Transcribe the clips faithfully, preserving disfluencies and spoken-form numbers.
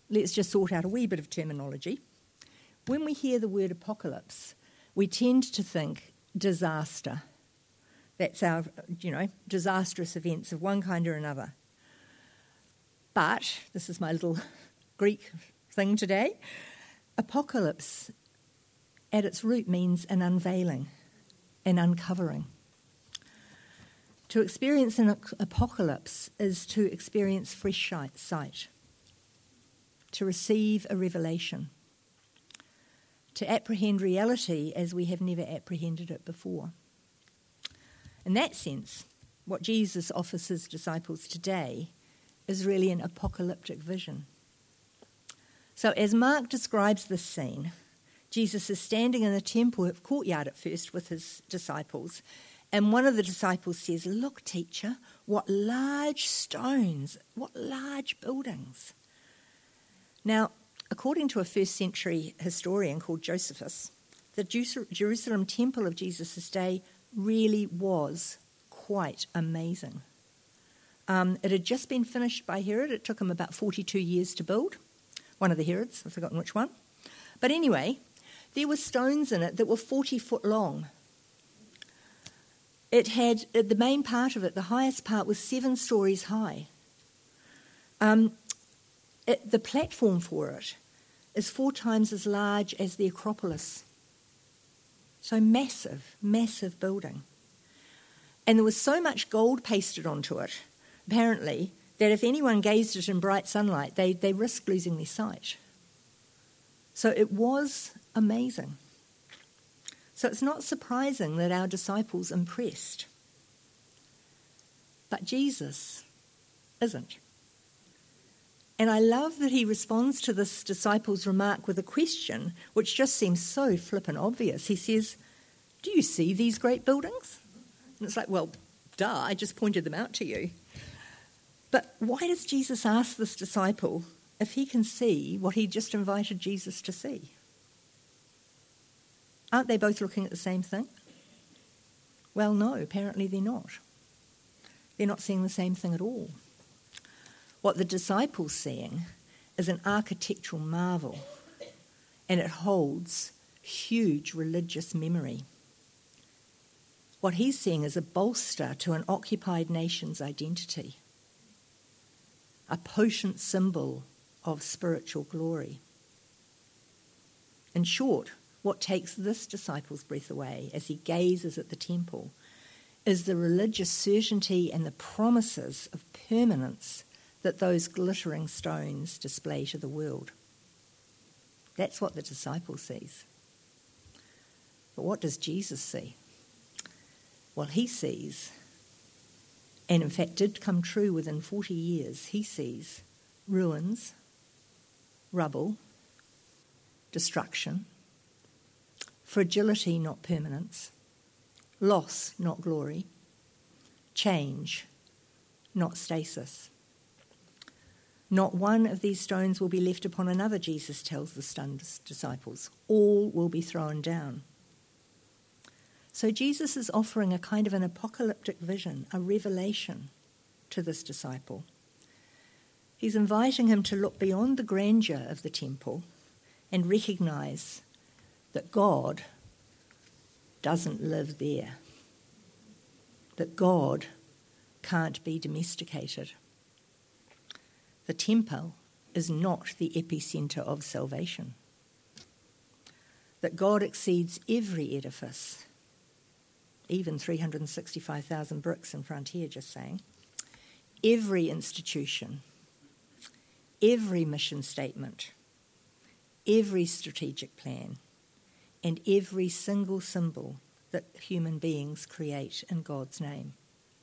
let's just sort out a wee bit of terminology. When we hear the word apocalypse, we tend to think disaster. That's our, you know, disastrous events of one kind or another. But, this is my little Greek thing today, apocalypse at its root means an unveiling, an uncovering. To experience an apocalypse is to experience fresh sight, to receive a revelation, to apprehend reality as we have never apprehended it before. In that sense, what Jesus offers his disciples today is really an apocalyptic vision. So as Mark describes this scene, Jesus is standing in the temple courtyard at first with his disciples, and one of the disciples says, "Look, teacher, what large stones, what large buildings." Now, according to a first century historian called Josephus, the Jerusalem temple of Jesus' day really was quite amazing. Um, it had just been finished by Herod. It took him about forty-two years to build. One of the Herods, I've forgotten which one. But anyway, there were stones in it that were forty foot long. It had, the main part of it, the highest part, was seven stories high. Um, it, the platform for it is four times as large as the Acropolis. So massive, massive building. And there was so much gold pasted onto it, apparently, that if anyone gazed at it in bright sunlight, they, they risked losing their sight. So it was amazing. So it's not surprising that our disciples impressed. But Jesus isn't. And I love that he responds to this disciple's remark with a question, which just seems so flippant obvious. He says, "Do you see these great buildings?" And it's like, well, duh, I just pointed them out to you. But why does Jesus ask this disciple if he can see what he just invited Jesus to see? Aren't they both looking at the same thing? Well, no, apparently they're not. They're not seeing the same thing at all. What the disciple's seeing is an architectural marvel, and it holds huge religious memory. What he's seeing is a bolster to an occupied nation's identity, a potent symbol of spiritual glory. In short, what takes this disciple's breath away as he gazes at the temple is the religious certainty and the promises of permanence that those glittering stones display to the world. That's what the disciple sees. But what does Jesus see? Well, he sees, and in fact did come true within forty years, he sees ruins, rubble, destruction, fragility, not permanence, loss, not glory, change, not stasis. Not one of these stones will be left upon another, Jesus tells the stunned disciples. All will be thrown down. So Jesus is offering a kind of an apocalyptic vision, a revelation to this disciple. He's inviting him to look beyond the grandeur of the temple and recognise that God doesn't live there, that God can't be domesticated. The temple is not the epicentre of salvation, that God exceeds every edifice, even three hundred sixty-five thousand bricks in Frontier, just saying, every institution, every mission statement, every strategic plan, and every single symbol that human beings create in God's name.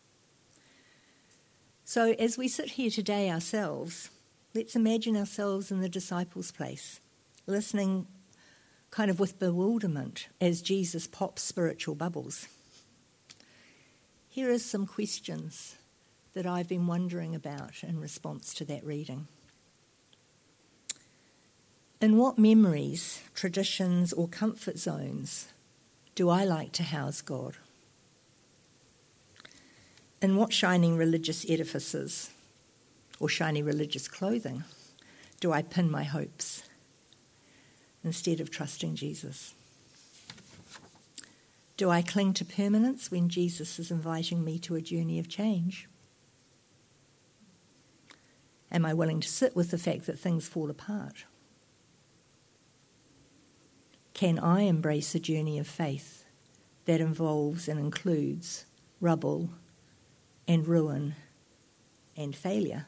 So as we sit here today ourselves, let's imagine ourselves in the disciples' place, listening kind of with bewilderment as Jesus pops spiritual bubbles. Here are some questions that I've been wondering about in response to that reading. In what memories, traditions, or comfort zones do I like to house God? In what shining religious edifices or shiny religious clothing do I pin my hopes instead of trusting Jesus? Do I cling to permanence when Jesus is inviting me to a journey of change? Am I willing to sit with the fact that things fall apart? Can I embrace a journey of faith that involves and includes rubble and ruin and failure?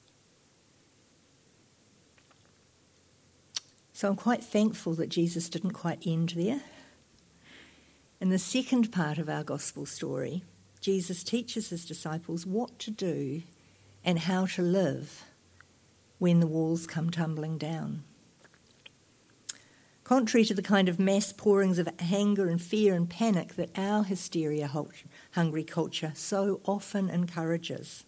So I'm quite thankful that Jesus didn't quite end there. In the second part of our gospel story, Jesus teaches his disciples what to do and how to live when the walls come tumbling down. Contrary to the kind of mass pourings of anger and fear and panic that our hysteria-hungry culture so often encourages,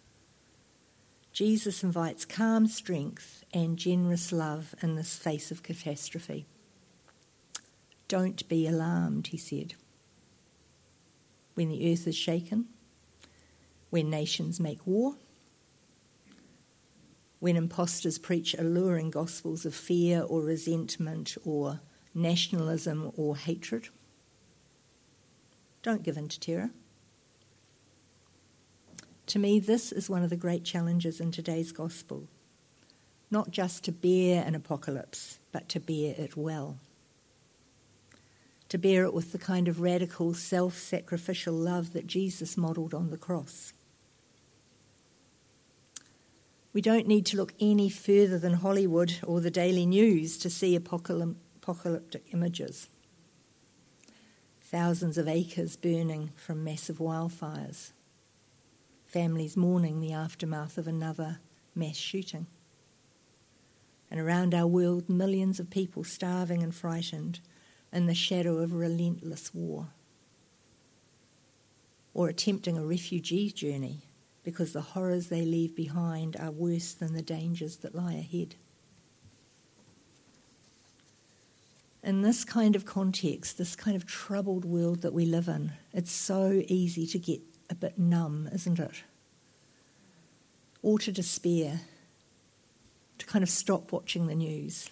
Jesus invites calm strength and generous love in this face of catastrophe. Don't be alarmed, he said. When the earth is shaken, when nations make war, when impostors preach alluring gospels of fear or resentment or nationalism or hatred, don't give in to terror. To me, this is one of the great challenges in today's gospel, not just to bear an apocalypse, but to bear it well. To bear it with the kind of radical self-sacrificial love that Jesus modelled on the cross. We don't need to look any further than Hollywood or the Daily News to see apocalyptic images. Thousands of acres burning from massive wildfires. Families mourning the aftermath of another mass shooting. And around our world, millions of people starving and frightened in the shadow of relentless war. Or attempting a refugee journey because the horrors they leave behind are worse than the dangers that lie ahead. In this kind of context, this kind of troubled world that we live in, it's so easy to get a bit numb, isn't it? Or to despair, to kind of stop watching the news.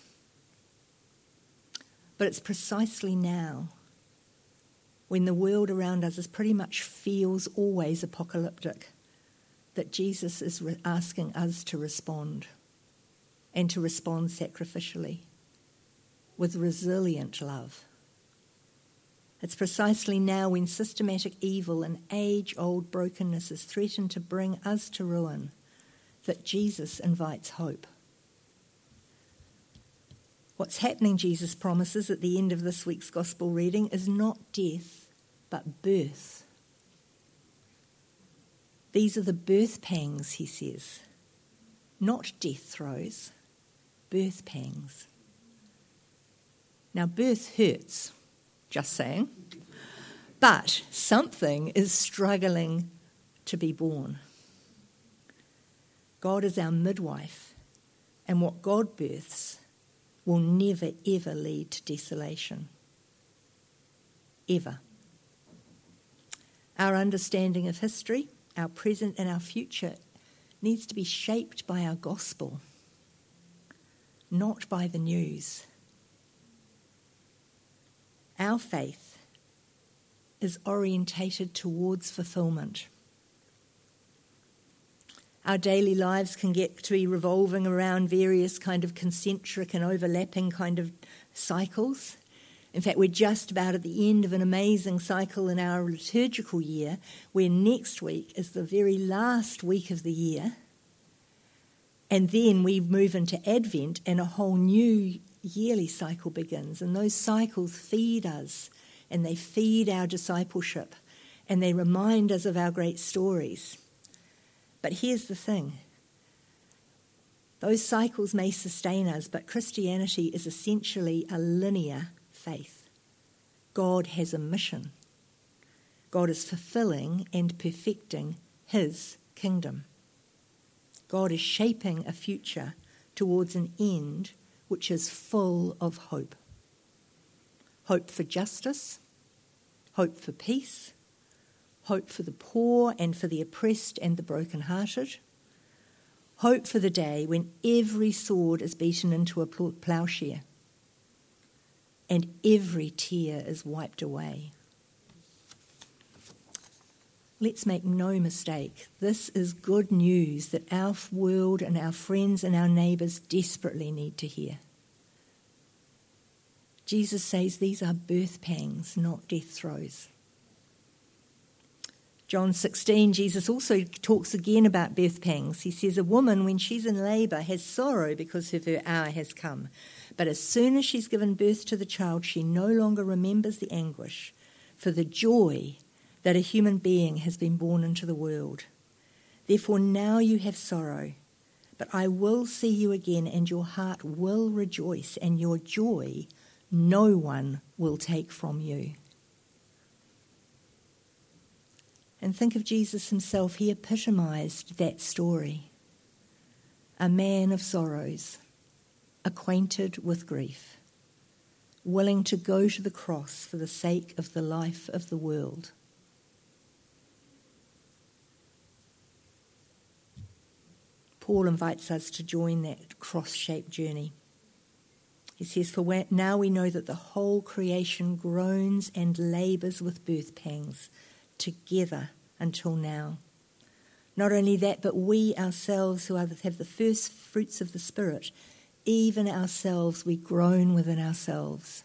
But it's precisely now, when the world around us is pretty much feels always apocalyptic, that Jesus is re- asking us to respond, and to respond sacrificially, with resilient love. It's precisely now when systematic evil and age-old brokenness is threatened to bring us to ruin that Jesus invites hope. What's happening, Jesus promises at the end of this week's gospel reading, is not death, but birth. These are the birth pangs, he says, not death throes, birth pangs. Now, birth hurts, just saying, but something is struggling to be born. God is our midwife, and what God births will never, ever lead to desolation. Ever. Our understanding of history, our present and our future, needs to be shaped by our gospel, not by the news. Our faith is orientated towards fulfillment. Our daily lives can get to be revolving around various kind of concentric and overlapping kind of cycles. In fact, we're just about at the end of an amazing cycle in our liturgical year, where next week is the very last week of the year. And then we move into Advent and a whole new yearly cycle begins. And those cycles feed us, and they feed our discipleship, and they remind us of our great stories. But here's the thing. Those cycles may sustain us, but Christianity is essentially a linear faith. God has a mission. God is fulfilling and perfecting his kingdom. God is shaping a future towards an end which is full of hope. Hope for justice, hope for peace, hope for the poor and for the oppressed and the brokenhearted, Hope for the day when every sword is beaten into a ploughshare and every tear is wiped away. Let's make no mistake, this is good news that our world and our friends and our neighbours desperately need to hear. Jesus says these are birth pangs, not death throes. John sixteen, Jesus also talks again about birth pangs. He says, a woman, when she's in labour, has sorrow because of her hour has come. But as soon as she's given birth to the child, she no longer remembers the anguish for the joy that a human being has been born into the world. Therefore now you have sorrow, but I will see you again, and your heart will rejoice, and your joy no one will take from you. And think of Jesus himself. He epitomised that story. A man of sorrows, acquainted with grief, willing to go to the cross for the sake of the life of the world. Paul invites us to join that cross-shaped journey. He says, for now we know that the whole creation groans and labours with birth pangs together until now. Not only that, but we ourselves who are, have the first fruits of the Spirit, even ourselves, we groan within ourselves.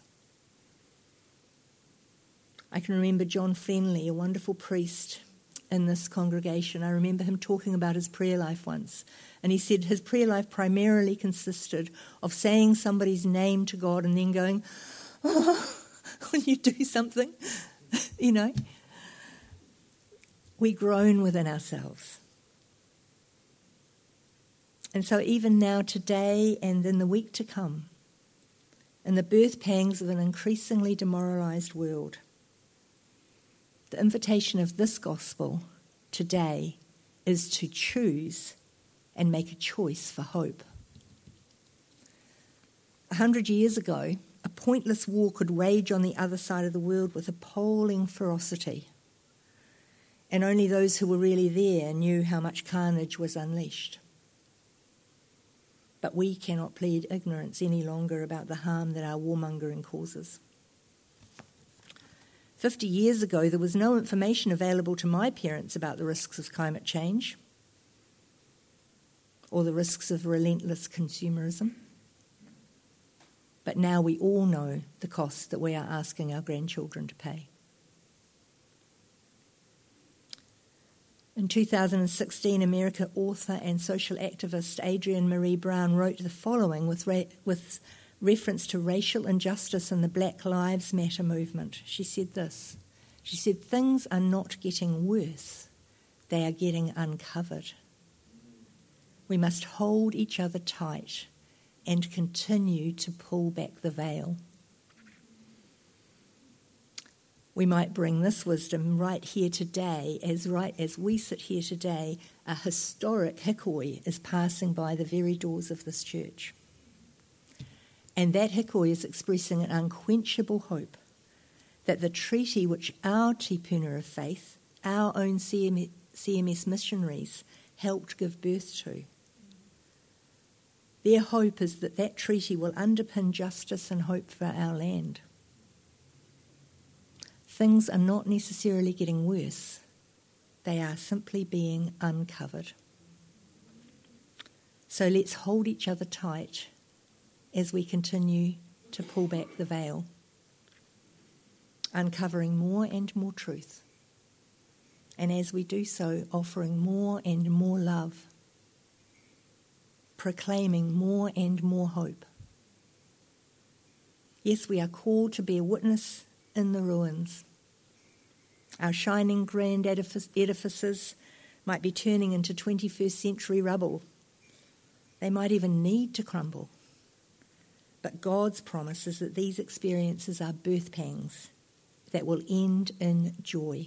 I can remember John Friendly, a wonderful priest in this congregation. I remember him talking about his prayer life once. And he said his prayer life primarily consisted of saying somebody's name to God and then going, oh, will you do something? You know? We groan within ourselves. And so even now, today and in the week to come, in the birth pangs of an increasingly demoralised world, the invitation of this gospel today is to choose and make a choice for hope. A hundred years ago, a pointless war could rage on the other side of the world with appalling ferocity. And only those who were really there knew how much carnage was unleashed. But we cannot plead ignorance any longer about the harm that our warmongering causes. Fifty years ago, there was no information available to my parents about the risks of climate change or the risks of relentless consumerism. But now we all know the cost that we are asking our grandchildren to pay. In two thousand sixteen, American author and social activist Adrienne Maree Brown wrote the following with, ra- with reference to racial injustice in the Black Lives Matter movement. She said this. She said, things are not getting worse, they are getting uncovered. We must hold each other tight and continue to pull back the veil. We might bring this wisdom right here today, as right as we sit here today, a historic hikoi is passing by the very doors of this church. And that hikoi is expressing an unquenchable hope that the treaty which our tipuna of faith, our own C M S missionaries, helped give birth to. Their hope is that that treaty will underpin justice and hope for our land. Things are not necessarily getting worse. They are simply being uncovered. So let's hold each other tight as we continue to pull back the veil, uncovering more and more truth. And as we do so, offering more and more love, proclaiming more and more hope. Yes, we are called to be a witness in the ruins. Our shining grand edifice, edifices might be turning into twenty-first century rubble. They might even need to crumble. But God's promise is that these experiences are birth pangs that will end in joy.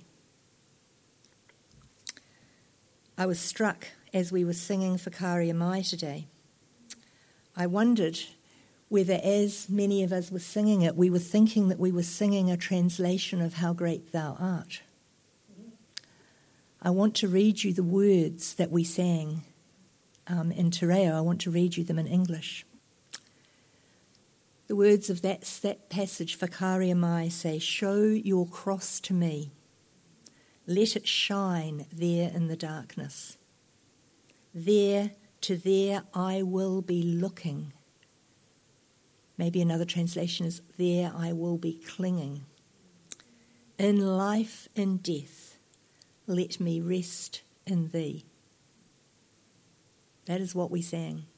I was struck as we were singing Whakaari Mai today. I wondered whether, as many of us were singing it, we were thinking that we were singing a translation of How Great Thou Art. I want to read you the words that we sang um, in Te Reo. I want to read you them in English. The words of that, that passage, Whakaria mai, say, "Show your cross to me. Let it shine there in the darkness. There, to there I will be looking." Maybe another translation is, "There I will be clinging. In life and death, let me rest in thee." That is what we sang.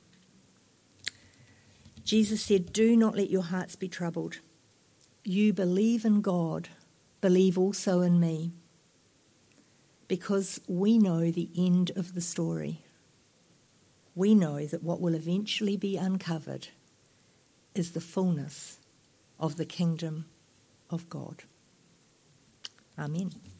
Jesus said, "Do not let your hearts be troubled. You believe in God, believe also in me." Because we know the end of the story. We know that what will eventually be uncovered is the fullness of the kingdom of God. Amen.